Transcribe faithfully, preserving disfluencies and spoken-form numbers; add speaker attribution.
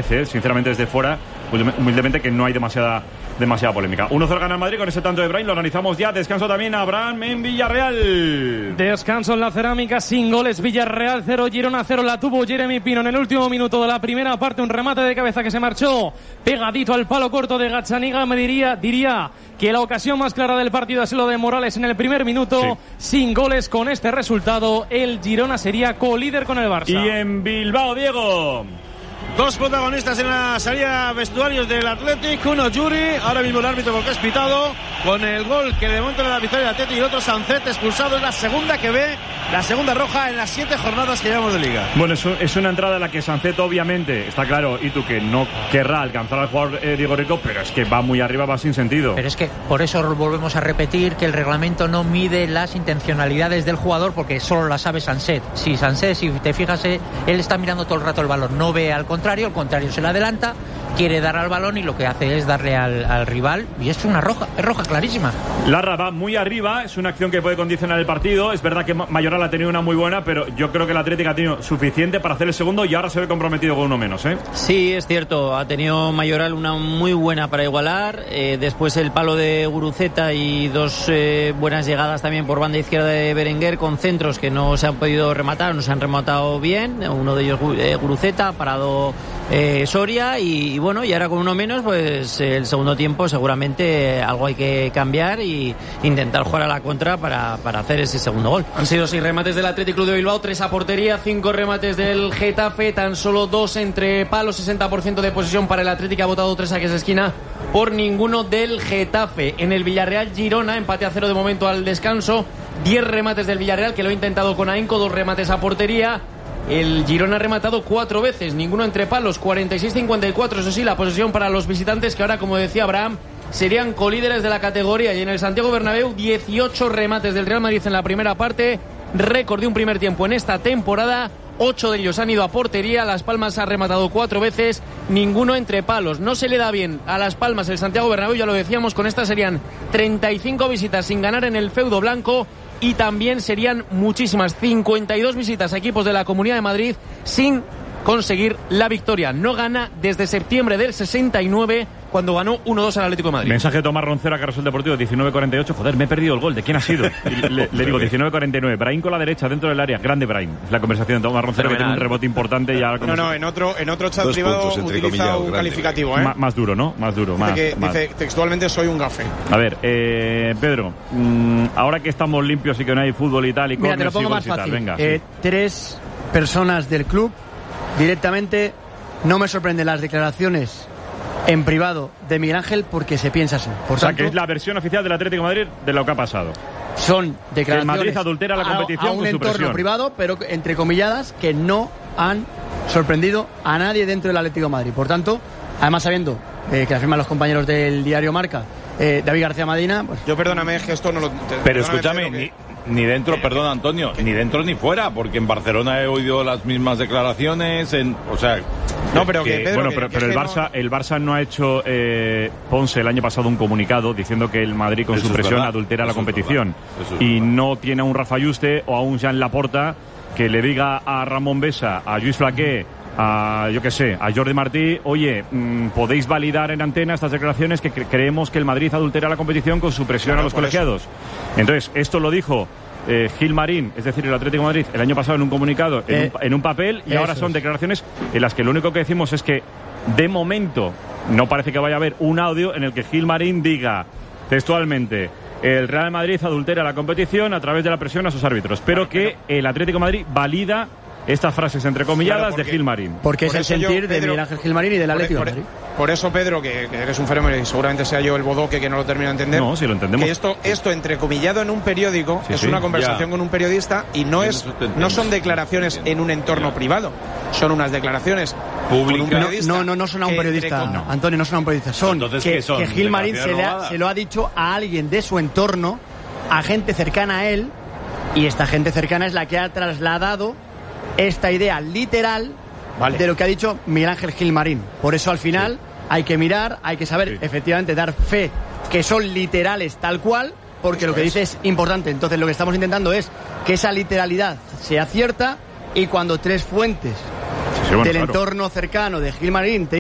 Speaker 1: parece, sinceramente desde fuera, humildemente, que no hay demasiada demasiada polémica. uno cero gana el Madrid con ese tanto de Brahim, lo analizamos ya. Descanso también Abraham en Villarreal.
Speaker 2: Descanso en la Cerámica, sin goles. Villarreal cero, Girona cero. La tuvo Jeremy Pino en el último minuto de la primera parte, un remate de cabeza que se marchó pegadito al palo corto de Gazzaniga. Me diría, diría que la ocasión más clara del partido ha sido lo de Morales en el primer minuto. Sí. Sin goles, con este resultado el Girona sería colíder con el Barça.
Speaker 1: Y en Bilbao, Diego,
Speaker 3: dos protagonistas en la salida vestuarios del Athletic, uno Yuri, ahora mismo el árbitro porque es pitado, con el gol que de momento le da victoria al Athletic, y el otro Sancet expulsado. Es la segunda que ve, la segunda roja en las siete jornadas que llevamos de liga.
Speaker 1: Bueno, es, es una entrada en la que Sancet obviamente, está claro, y tú que no querrá alcanzar al jugador eh, Diego Rico, pero es que va muy arriba, va sin sentido.
Speaker 4: Pero es que por eso volvemos a repetir que el reglamento no mide las intencionalidades del jugador, porque solo la sabe Sancet. Si Sancet, si te fijas, él está mirando todo el rato el balón, no ve al contrario, al contrario se le adelanta, quiere dar al balón y lo que hace es darle al, al rival, y es una roja, es roja clarísima.
Speaker 1: Larra va muy arriba, es una acción que puede condicionar el partido. Es verdad que Mayoral ha tenido una muy buena, pero yo creo que el Atlético ha tenido suficiente para hacer el segundo y ahora se ve comprometido con uno menos, ¿eh?
Speaker 5: Sí, es cierto, ha tenido Mayoral una muy buena para igualar, eh, después el palo de Guruceta y dos eh, buenas llegadas también por banda izquierda de Berenguer, con centros que no se han podido rematar, no se han rematado bien, uno de ellos eh, Guruceta, parado eh, Soria, y, y bueno, y ahora con uno menos, pues el segundo tiempo seguramente algo hay que cambiar y intentar jugar a la contra para, para hacer ese segundo gol.
Speaker 2: Han sido seis remates del Athletic Club de Bilbao, tres a portería, cinco remates del Getafe, tan solo dos entre palos, sesenta por ciento de posesión para el Athletic, ha votado tres saques de esquina por ninguno del Getafe. En el Villarreal Girona, empate a cero de momento al descanso, diez remates del Villarreal, que lo ha intentado con ahínco, dos remates a portería. El Girona ha rematado cuatro veces, ninguno entre palos, cuarenta y seis cincuenta y cuatro, eso sí, la posesión para los visitantes, que ahora, como decía Abraham, serían colíderes de la categoría. Y en el Santiago Bernabéu, dieciocho remates del Real Madrid en la primera parte, récord de un primer tiempo en esta temporada, ocho de ellos han ido a portería. Las Palmas ha rematado cuatro veces, ninguno entre palos. No se le da bien a Las Palmas el Santiago Bernabéu, ya lo decíamos, con esta serían treinta y cinco visitas sin ganar en el feudo blanco, y también serían muchísimas, cincuenta y dos visitas a equipos de la Comunidad de Madrid sin conseguir la victoria. No gana desde septiembre del sesenta y nueve, cuando ganó uno dos al Atlético de Madrid.
Speaker 1: Mensaje de Tomás Roncero a Carrusel Deportivo, diecinueve cuarenta y ocho. Joder, me he perdido el gol. ¿De quién ha sido? Le, le digo diecinueve cuarenta y nueve. Brahim con la derecha dentro del área. Grande Brahim. Es la conversación de Tomás Roncero, que tiene un rebote importante. Y ahora
Speaker 3: no, no, en otro, en otro chat Dos privado utiliza un calificativo, ¿eh?
Speaker 1: M- más duro, ¿no? Más duro. Más,
Speaker 3: dice, que,
Speaker 1: más.
Speaker 3: dice textualmente: soy un gafe.
Speaker 1: A ver, eh, Pedro, mmm, ahora que estamos limpios y que no hay fútbol y tal, y
Speaker 6: Mira, te lo pongo más fácil. Venga, eh, sí. Tres personas del club directamente. No me sorprenden las declaraciones en privado de Miguel Ángel, porque se piensa así. Por
Speaker 1: o sea,
Speaker 6: tanto,
Speaker 1: que es la versión oficial del Atlético de Madrid de lo que ha pasado.
Speaker 6: Son declaraciones
Speaker 1: que el Madrid adultera la competición
Speaker 6: a, a un
Speaker 1: con su
Speaker 6: entorno
Speaker 1: presión
Speaker 6: privado, pero entrecomilladas, que no han sorprendido a nadie dentro del Atlético de Madrid. Por tanto, además sabiendo eh, que afirman los compañeros del diario Marca, eh, David García Madina, pues,
Speaker 3: yo perdóname, que esto no lo... Te,
Speaker 7: pero escúchame, ni, ni dentro,
Speaker 3: eh,
Speaker 7: perdón Antonio,
Speaker 3: que,
Speaker 7: ni dentro ni fuera, porque en Barcelona he oído las mismas declaraciones, en, o sea...
Speaker 3: No, pero que,
Speaker 7: que
Speaker 3: Pedro,
Speaker 1: bueno,
Speaker 3: que,
Speaker 1: pero,
Speaker 3: que
Speaker 1: pero el
Speaker 3: que
Speaker 1: Barça,
Speaker 3: no...
Speaker 1: el Barça no ha hecho eh, Ponce el año pasado un comunicado diciendo que el Madrid con
Speaker 7: Eso
Speaker 1: su presión
Speaker 7: verdad.
Speaker 1: adultera
Speaker 7: Eso
Speaker 1: la competición
Speaker 7: es
Speaker 1: y
Speaker 7: verdad.
Speaker 1: no tiene a un Rafa Yuste o a un Jean Laporta que le diga a Ramón Besa, a Lluís Flaqué, a yo qué sé, a Jordi Martí: oye, mmm, podéis validar en antena estas declaraciones que cre- creemos que el Madrid adultera la competición con su presión
Speaker 3: claro,
Speaker 1: a los
Speaker 3: por
Speaker 1: colegiados.
Speaker 3: Eso.
Speaker 1: Entonces, esto lo dijo Eh, Gil Marín, es decir, el Atlético de Madrid, el año pasado en un comunicado, en,
Speaker 6: eh,
Speaker 1: un, en un papel, y ahora son
Speaker 6: es.
Speaker 1: declaraciones en las que lo único que decimos es que, de momento, no parece que vaya a haber un audio en el que Gil Marín diga textualmente: el Real Madrid adultera la competición a través de la presión a sus árbitros, pero que el Atlético de Madrid valida estas frases entrecomilladas
Speaker 3: claro, porque,
Speaker 1: de Gil Marín.
Speaker 6: Porque
Speaker 3: por
Speaker 6: es el sentir yo, Pedro, de Miguel Ángel Gil Marín y del Atlético
Speaker 3: por,
Speaker 6: de Madrid.
Speaker 3: Por eso, Pedro, que, que eres un fenómeno y seguramente sea yo el bodoque que no lo termino de entender.
Speaker 1: No, si lo entendemos.
Speaker 3: Que esto, esto entrecomillado en un periódico,
Speaker 1: sí,
Speaker 3: es
Speaker 1: sí,
Speaker 3: una conversación
Speaker 7: ya.
Speaker 3: con un periodista y no es no son declaraciones en un entorno privado, son unas declaraciones
Speaker 7: públicas.
Speaker 6: No, no, no son a un periodista, no. Antonio, no son a un periodista. Son
Speaker 7: Entonces,
Speaker 6: que,
Speaker 7: ¿qué son?
Speaker 6: que Gil Marín se, le ha, se lo ha dicho a alguien de su entorno, a gente cercana a él, y esta gente cercana es la que ha trasladado esta idea literal vale. de lo que ha dicho Miguel Ángel Gil Marín. Por eso al final sí. hay que mirar, hay que saber sí. efectivamente dar fe que son literales tal cual, porque eso lo que es. dice es importante. Entonces lo que estamos intentando es que esa literalidad sea cierta, y cuando tres fuentes sí, sí, bueno, del claro. entorno cercano de Gil Marín te